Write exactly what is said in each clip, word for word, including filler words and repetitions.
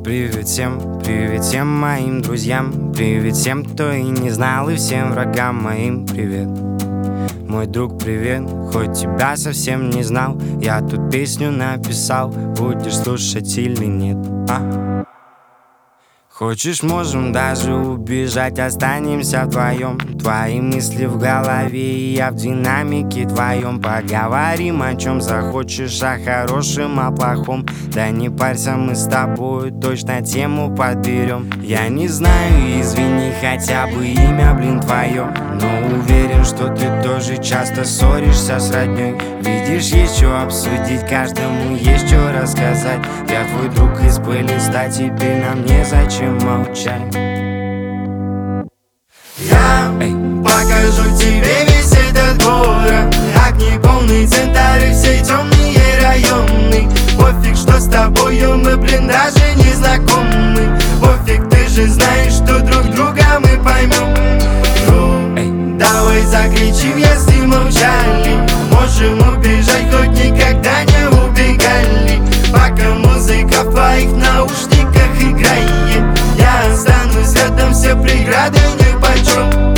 Привет всем, привет всем моим друзьям, привет всем, кто и не знал, и всем врагам моим привет. Мой друг, привет, хоть тебя совсем не знал, я тут песню написал, будешь слушать или нет, а? Хочешь, можем даже убежать, останемся вдвоем. Твои мысли в голове, и я в динамике твоем. Поговорим о чем захочешь, о хорошем, о плохом. Да не парься, мы с тобой точно тему подберем. Я не знаю, извини, хотя бы имя, блин, твое, но уверен, что ты тоже часто ссоришься с родней. Видишь, есть что обсудить, каждому есть что рассказать. Я твой друг из плейлиста, теперь нам незачем молчать. Я Эй. покажу тебе весь этот город, как неполный центр и все темные районы. Пофиг, что с тобою мы, блин, даже не знакомы. Пофиг, ты же знаешь, что друг друга мы поймем. Ну, давай закричим, если молчали. Можем убежать, хоть никогда не убегали. Пока музыка в твоих наушниках играет, я останусь рядом, все преграды нипочем.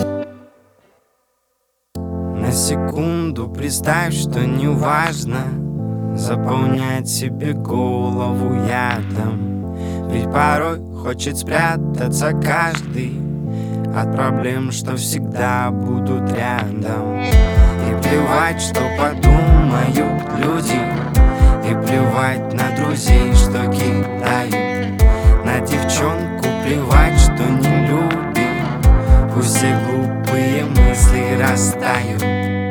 На секунду представь, что неважно заполнять себе голову ядом. Ведь порой хочет спрятаться каждый от проблем, что всегда будут рядом. И плевать, что подумают люди, и плевать на друзей, что кидают. На девчонку плевать, что не любит, пусть все глупые мысли растают.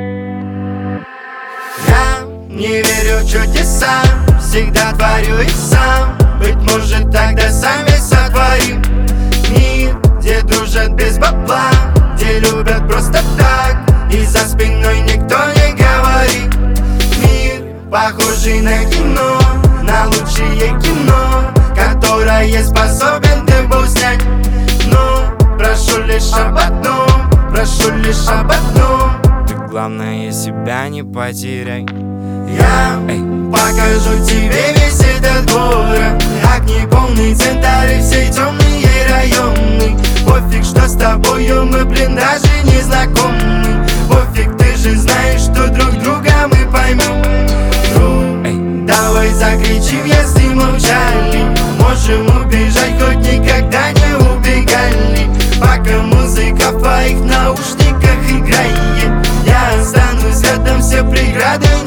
Я не верю в чудеса, всегда творю их сам. Быть может, тогда сами сотворим мир, где дружат без бабла, где любят просто так, и за спиной никто не говорит. Мир, похожий на кино, на лучшее кино, которое способен ты был снять. Но прошу лишь об одном, прошу лишь об одном. Ты, главное, себя не потеряй. Я Эй. покажу тебе весь этот город, как неполный центр и все темные районы. Пофиг, что с тобою мы, блин, даже не знакомы. Пофиг, ты же знаешь, что друг друга мы поймем. Ну, давай закричим, если молчали. Можем убежать, хоть никогда не убегали. Пока музыка в твоих наушниках играет, я останусь рядом, все преграды